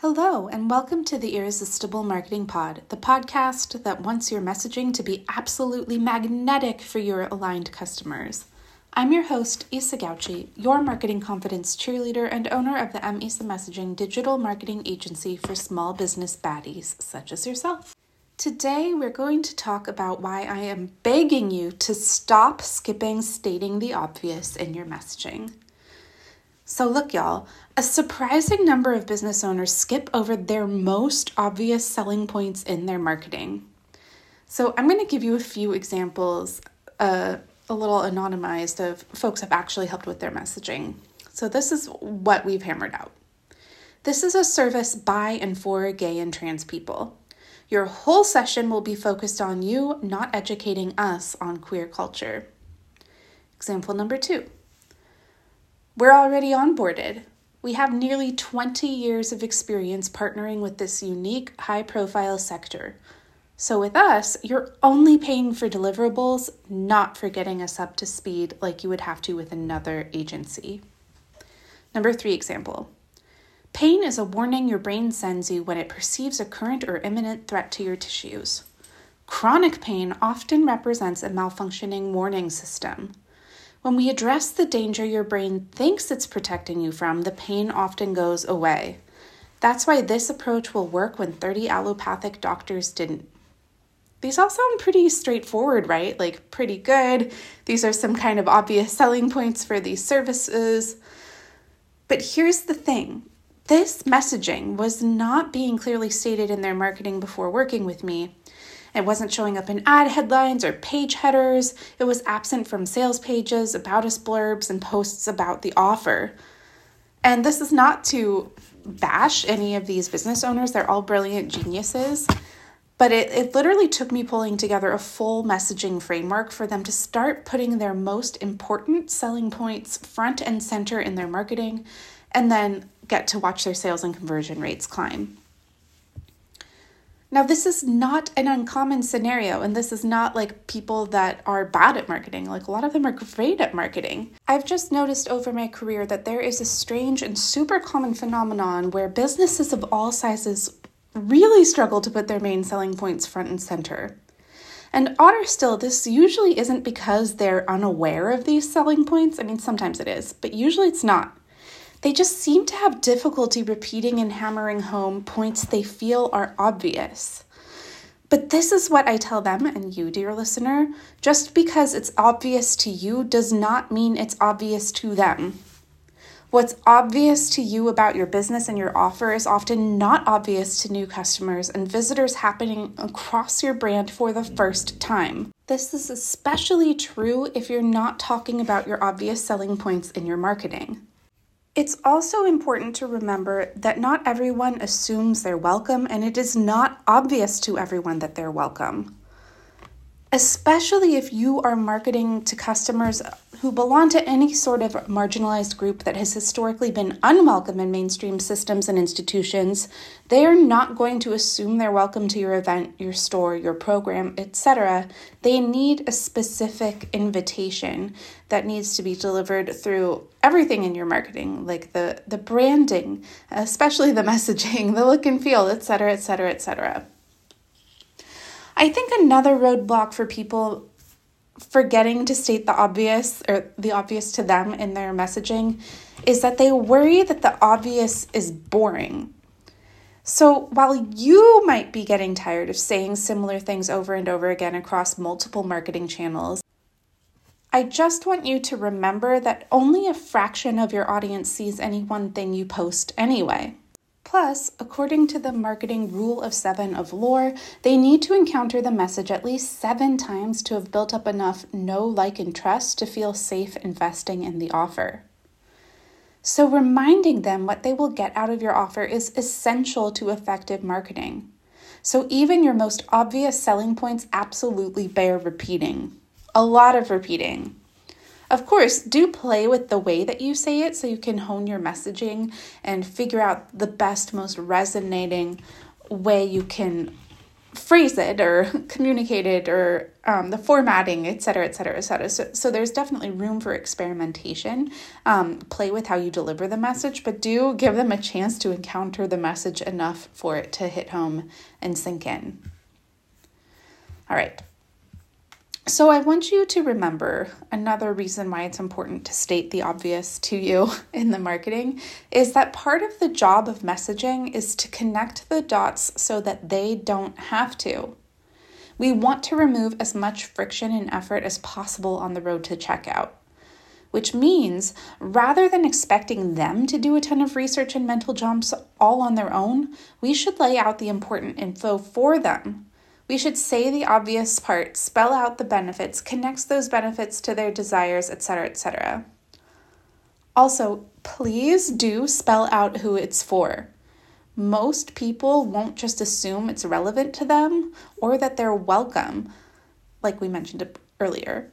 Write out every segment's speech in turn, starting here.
Hello, and welcome to the Irresistible Marketing Pod, the podcast that wants your messaging to be absolutely magnetic for your aligned customers. I'm your host, Isa Gauchi, your marketing confidence cheerleader and owner of the Isa Messaging digital marketing agency for small business baddies such as yourself. Today, we're going to talk about why I am begging you to stop skipping stating the obvious in your messaging. So look, y'all, a surprising number of business owners skip over their most obvious selling points in their marketing. So I'm going to give you a few examples, a little anonymized, of folks I've actually helped with their messaging. So this is what we've hammered out. This is a service by and for gay and trans people. Your whole session will be focused on you, not educating us on queer culture. Example number 2. We're already onboarded. We have nearly 20 years of experience partnering with this unique, high-profile sector. So with us, you're only paying for deliverables, not for getting us up to speed like you would have to with another agency. Number 3 example. Pain is a warning your brain sends you when it perceives a current or imminent threat to your tissues. Chronic pain often represents a malfunctioning warning system. When we address the danger your brain thinks it's protecting you from, the pain often goes away. That's why this approach will work when 30 allopathic doctors didn't. These all sound pretty straightforward, right? Like pretty good. These are some kind of obvious selling points for these services. But here's the thing. This messaging was not being clearly stated in their marketing before working with me. It wasn't showing up in ad headlines or page headers. It was absent from sales pages, about us blurbs, and posts about the offer. And this is not to bash any of these business owners. They're all brilliant geniuses. But it literally took me pulling together a full messaging framework for them to start putting their most important selling points front and center in their marketing, and then get to watch their sales and conversion rates climb. Now, this is not an uncommon scenario, and this is not like people that are bad at marketing. Like, a lot of them are great at marketing. I've just noticed over my career that there is a strange and super common phenomenon where businesses of all sizes really struggle to put their main selling points front and center. And odder still, this usually isn't because they're unaware of these selling points. I mean, sometimes it is, but usually it's not. They just seem to have difficulty repeating and hammering home points they feel are obvious. But this is what I tell them and you, dear listener. Just because it's obvious to you does not mean it's obvious to them. What's obvious to you about your business and your offer is often not obvious to new customers and visitors happening across your brand for the first time. This is especially true if you're not talking about your obvious selling points in your marketing. It's also important to remember that not everyone assumes they're welcome, and it is not obvious to everyone that they're welcome. Especially if you are marketing to customers who belong to any sort of marginalized group that has historically been unwelcome in mainstream systems and institutions, they are not going to assume they're welcome to your event, your store, your program, etc. They need a specific invitation that needs to be delivered through everything in your marketing, like the branding, especially the messaging, the look and feel, etc., etc., etc. I think another roadblock for people forgetting to state the obvious, or the obvious to them in their messaging, is that they worry that the obvious is boring. So while you might be getting tired of saying similar things over and over again across multiple marketing channels, I just want you to remember that only a fraction of your audience sees any one thing you post anyway. Plus, according to the marketing rule of 7 of lore, they need to encounter the message at least 7 times to have built up enough know, like, and trust to feel safe investing in the offer. So reminding them what they will get out of your offer is essential to effective marketing. So even your most obvious selling points absolutely bear repeating. A lot of repeating. Of course, do play with the way that you say it so you can hone your messaging and figure out the best, most resonating way you can phrase it or communicate it or the formatting, et cetera, et cetera, et cetera. So there's definitely room for experimentation. Play with how you deliver the message, but do give them a chance to encounter the message enough for it to hit home and sink in. All right. So I want you to remember another reason why it's important to state the obvious to you in the marketing is that part of the job of messaging is to connect the dots so that they don't have to. We want to remove as much friction and effort as possible on the road to checkout, which means rather than expecting them to do a ton of research and mental jumps all on their own, we should lay out the important info for them. We should say the obvious part, spell out the benefits, connects those benefits to their desires, etc., etc. Also, please do spell out who it's for. Most people won't just assume it's relevant to them or that they're welcome, like we mentioned earlier.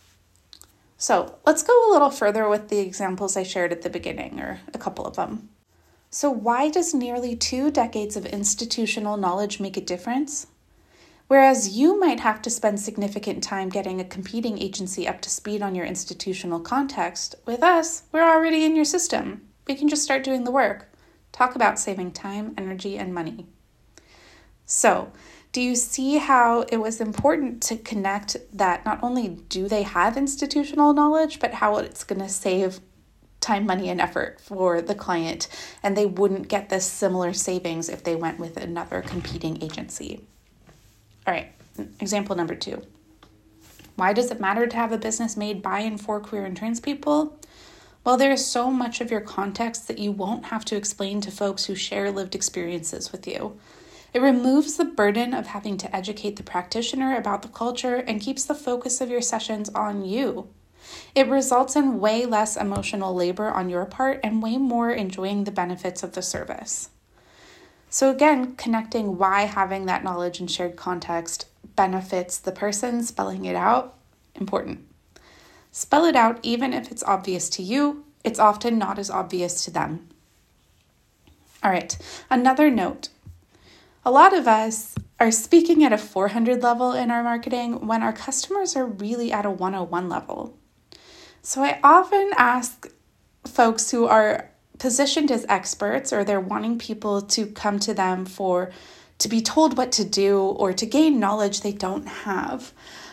So let's go a little further with the examples I shared at the beginning, or a couple of them. So why does nearly 2 decades of institutional knowledge make a difference? Whereas you might have to spend significant time getting a competing agency up to speed on your institutional context, with us, we're already in your system. We can just start doing the work. Talk about saving time, energy, and money. So, do you see how it was important to connect that not only do they have institutional knowledge, but how it's going to save time, money, and effort for the client, and they wouldn't get this similar savings if they went with another competing agency? All right, example number 2. Why does it matter to have a business made by and for queer and trans people? Well, there is so much of your context that you won't have to explain to folks who share lived experiences with you. It removes the burden of having to educate the practitioner about the culture and keeps the focus of your sessions on you. It results in way less emotional labor on your part and way more enjoying the benefits of the service. So again, connecting why having that knowledge and shared context benefits the person, spelling it out, important. Spell it out even if it's obvious to you. It's often not as obvious to them. All right, another note. A lot of us are speaking at a 400 level in our marketing when our customers are really at a 101 level. So I often ask folks who are positioned as experts, or they're wanting people to come to them to be told what to do or to gain knowledge they don't have.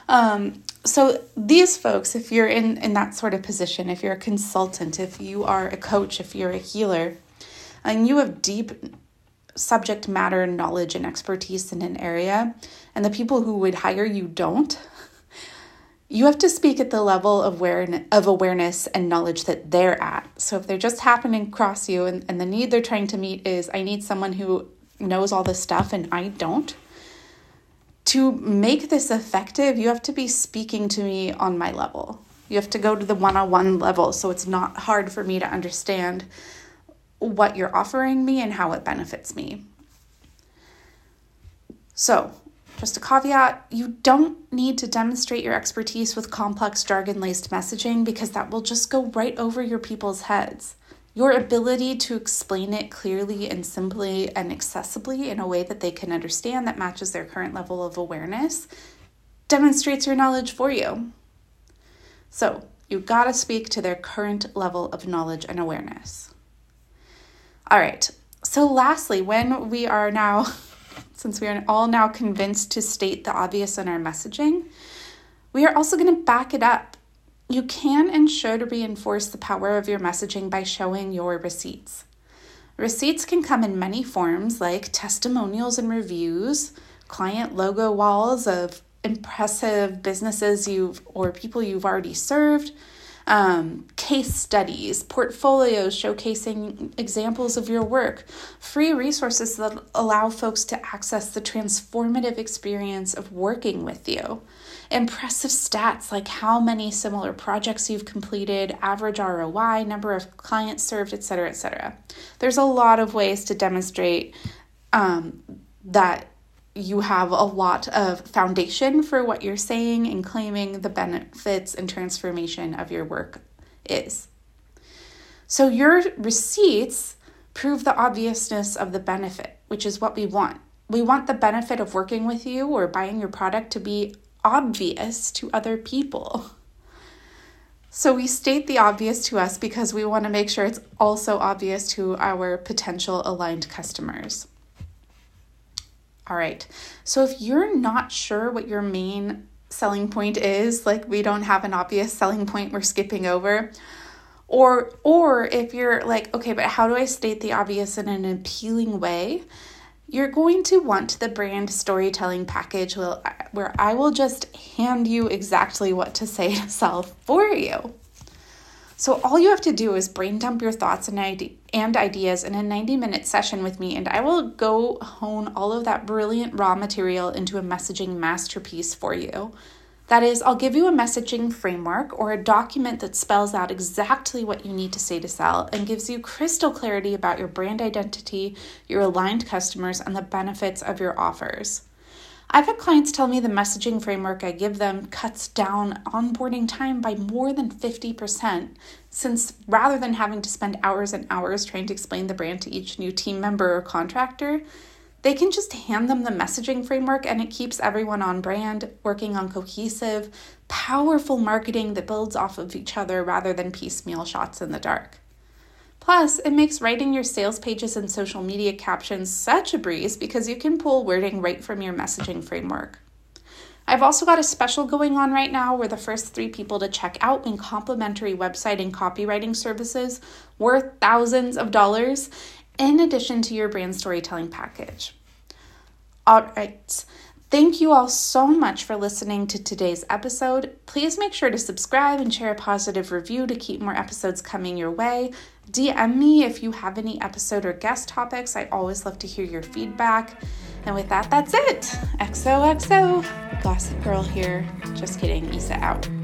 So these folks, if you're in that sort of position, if you're a consultant, if you are a coach, if you're a healer, and you have deep subject matter knowledge and expertise in an area, and the people who would hire you don't, you have to speak at the level of awareness and knowledge that they're at. So if they're just happening across you and the need they're trying to meet is, I need someone who knows all this stuff and I don't. To make this effective, you have to be speaking to me on my level. You have to go to the one-on-one level so it's not hard for me to understand what you're offering me and how it benefits me. So, just a caveat, you don't need to demonstrate your expertise with complex jargon-laced messaging because that will just go right over your people's heads. Your ability to explain it clearly and simply and accessibly in a way that they can understand that matches their current level of awareness demonstrates your knowledge for you. So, you gotta speak to their current level of knowledge and awareness. All right, so lastly, when we are now since we are all now convinced to state the obvious in our messaging, we are also going to back it up. You can and should reinforce the power of your messaging by showing your receipts. Receipts can come in many forms, like testimonials and reviews, client logo walls of impressive businesses or people you've already served, case studies, portfolios showcasing examples of your work, free resources that allow folks to access the transformative experience of working with you, impressive stats like how many similar projects you've completed, average ROI, number of clients served, etc., etc. There's a lot of ways to demonstrate that you have a lot of foundation for what you're saying and claiming the benefits and transformation of your work is. So your receipts prove the obviousness of the benefit, which is what we want. We want the benefit of working with you or buying your product to be obvious to other people. So we state the obvious to us because we want to make sure it's also obvious to our potential aligned customers. All right, so if you're not sure what your main selling point is, like we don't have an obvious selling point we're skipping over, or if you're like, okay, but how do I state the obvious in an appealing way? You're going to want the brand storytelling package where I will just hand you exactly what to say to sell for you. So all you have to do is brain dump your thoughts and ideas in a 90-minute session with me, and I will go hone all of that brilliant raw material into a messaging masterpiece for you. That is, I'll give you a messaging framework or a document that spells out exactly what you need to say to sell and gives you crystal clarity about your brand identity, your aligned customers, and the benefits of your offers. I've had clients tell me the messaging framework I give them cuts down onboarding time by more than 50%, since rather than having to spend hours and hours trying to explain the brand to each new team member or contractor, they can just hand them the messaging framework and it keeps everyone on brand, working on cohesive, powerful marketing that builds off of each other rather than piecemeal shots in the dark. Plus, it makes writing your sales pages and social media captions such a breeze because you can pull wording right from your messaging framework. I've also got a special going on right now where the first 3 people to check out win complimentary website and copywriting services worth thousands of dollars in addition to your brand storytelling package. All right. Thank you all so much for listening to today's episode. Please make sure to subscribe and share a positive review to keep more episodes coming your way. DM me if you have any episode or guest topics. I always love to hear your feedback. And with that, that's it. XOXO. Gossip Girl here. Just kidding. Isa out.